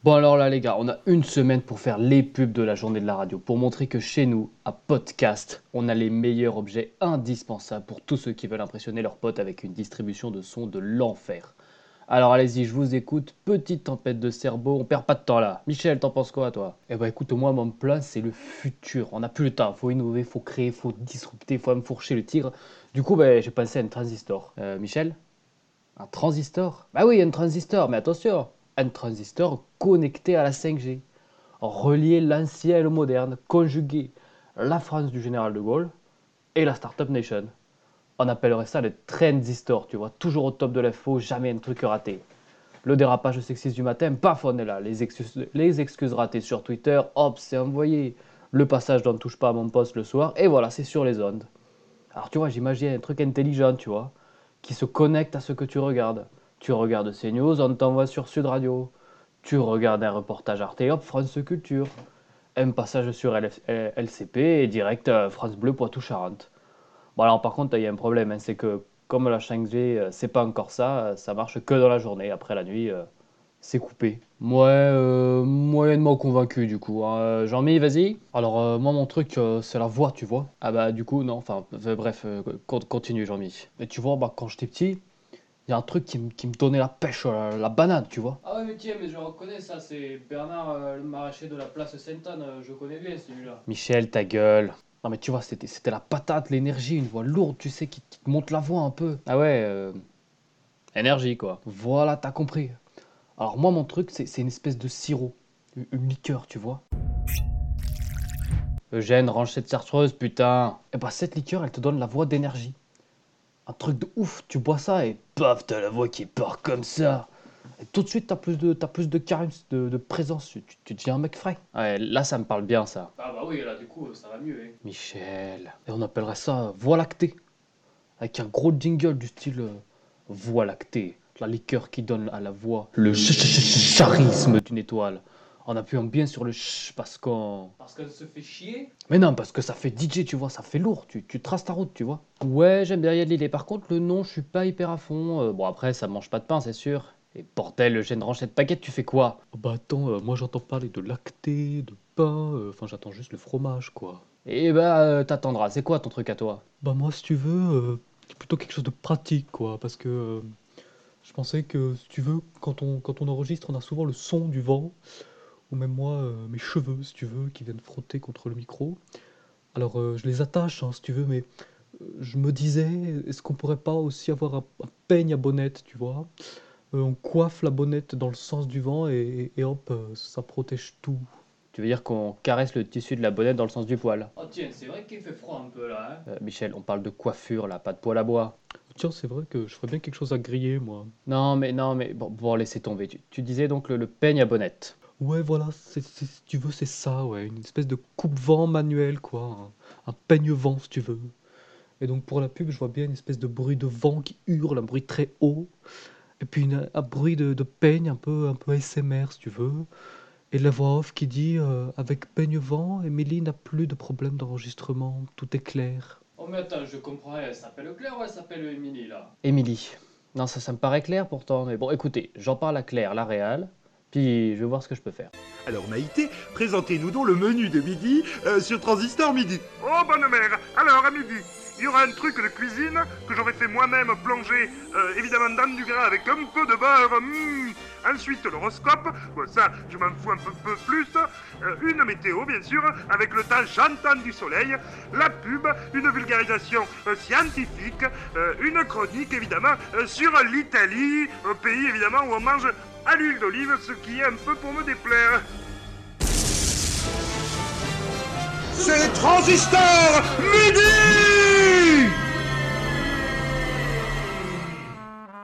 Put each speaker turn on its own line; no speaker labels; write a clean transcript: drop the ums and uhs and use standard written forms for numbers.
Bon alors là les gars, on a une semaine pour faire les pubs de la journée de la radio, pour montrer que chez nous, à Podcast, on a les meilleurs objets indispensables pour tous ceux qui veulent impressionner leurs potes avec une distribution de son de l'enfer. Alors allez-y, je vous écoute, petite tempête de cerveau, on perd pas de temps là. Michel, t'en penses quoi toi? Eh ben écoute, moi mon plan c'est le futur, on n'a plus le temps, faut innover, faut créer, faut disrupter, faut enfourcher le tigre. Du coup j'ai pensé à un transistor. Michel? Un transistor? Bah oui, un transistor, mais attention, un transistor connecté à la 5G. Relier l'ancien et le moderne, conjuguer la France du général de Gaulle et la Startup Nation. On appellerait ça le transistor, tu vois, toujours au top de l'info, jamais un truc raté. Le dérapage sexiste du matin, paf, on est là. Les excuses ratées sur Twitter, hop, c'est envoyé. Le passage d'On ne touche pas à mon poste le soir, et voilà, c'est sur les ondes. Alors tu vois, j'imagine un truc intelligent, tu vois, qui se connecte à ce que tu regardes. Tu regardes CNews, on t'envoie sur Sud Radio. Tu regardes un reportage Arte, hop, France Culture. Un passage sur LCP et direct France Bleu Poitou-Charentes. Bon alors par contre, il y a un problème, hein, c'est que comme la 5G, c'est pas encore ça, ça marche que dans la journée. Après la nuit, c'est coupé. Moyennement convaincu du coup, hein. Jean-Mi, vas-y. Alors moi mon truc c'est la voix, tu vois. Ah bah du coup non, enfin bref, continue Jean-Mi. Mais tu vois, quand j'étais petit, il y a un truc qui me donnait la pêche, la banane, tu vois. Ah ouais mais tiens, mais je reconnais ça, c'est Bernard le maraîcher de la place Sainte-Anne, je connais bien celui-là. Michel, ta gueule. Non mais tu vois, c'était la patate, l'énergie, une voix lourde, tu sais, qui te monte la voix un peu. Ah ouais, énergie quoi. Voilà, t'as compris. Alors moi mon truc c'est une espèce de sirop, une liqueur tu vois. Eugène, range cette chartreuse putain. Et bah cette liqueur elle te donne la voix d'énergie. Un truc de ouf, tu bois ça et paf t'as la voix qui part comme ça. Et tout de suite t'as plus de charisme, de présence, tu deviens un mec frais. Ouais là ça me parle bien ça. Ah bah oui là du coup ça va mieux hein. Michel. Et on appellerait ça voix lactée. Avec un gros jingle du style voix lactée, la liqueur qui donne à la voix le charisme d'une étoile. En appuyant bien sur le ch parce qu'on... Parce qu'on se fait chier. Mais non, parce que ça fait DJ, tu vois, ça fait lourd, tu traces ta route, tu vois. Ouais, j'aime bien l'idée. Par contre, le nom, je suis pas hyper à fond. Bon, après, ça mange pas de pain, c'est sûr. Et bordel, le gène ranchette paquette, tu fais quoi? Bah attends, moi j'entends parler de lacté, de pain, enfin j'attends juste le fromage, quoi. Et t'attendras, c'est quoi ton truc à toi? Bah moi, si tu veux, plutôt quelque chose de pratique, quoi, parce que je pensais que, si tu veux, quand on enregistre, on a souvent le son du vent, ou même moi, mes cheveux, si tu veux, qui viennent frotter contre le micro. Alors, je les attache, hein, si tu veux, mais je me disais, est-ce qu'on pourrait pas aussi avoir un peigne à bonnette, tu vois? On coiffe la bonnette dans le sens du vent et hop, ça protège tout. Tu veux dire qu'on caresse le tissu de la bonnette dans le sens du poil? Oh tiens, c'est vrai qu'il fait froid un peu là, hein. Michel, on parle de coiffure là, pas de poêle à bois. Tiens, c'est vrai que je ferais bien quelque chose à griller, moi. Non mais, bon, laissez tomber. Tu disais donc le peigne à bonnette. Ouais, voilà, si tu veux, c'est ça, ouais. Une espèce de coupe-vent manuel, quoi. Un peigne-vent, si tu veux. Et donc, pour la pub, je vois bien une espèce de bruit de vent qui hurle, un bruit très haut. Et puis, un bruit de peigne, un peu ASMR, si tu veux. Et la voix off qui dit avec peigne-vent, Émilie n'a plus de problème d'enregistrement, tout est clair. Oh mais attends, je comprends, elle s'appelle Claire ou elle s'appelle Émilie là? Émilie. Non, ça me paraît clair pourtant, mais bon, écoutez, j'en parle à Claire, la réal, puis je vais voir ce que je peux faire.
Alors Maïté, présentez-nous donc le menu de midi sur Transistor Midi.
Oh bonne mère, alors à midi, il y aura un truc de cuisine que j'aurais fait moi-même plonger évidemment dans du gras avec un peu de beurre. Ensuite l'horoscope, bon, ça je m'en fous un peu plus. Une météo bien sûr, avec le temps chantant du soleil. La pub, une vulgarisation scientifique. Une chronique évidemment sur l'Italie, un pays évidemment où on mange à l'huile d'olive, ce qui est un peu pour me déplaire.
C'est Transistor Midi.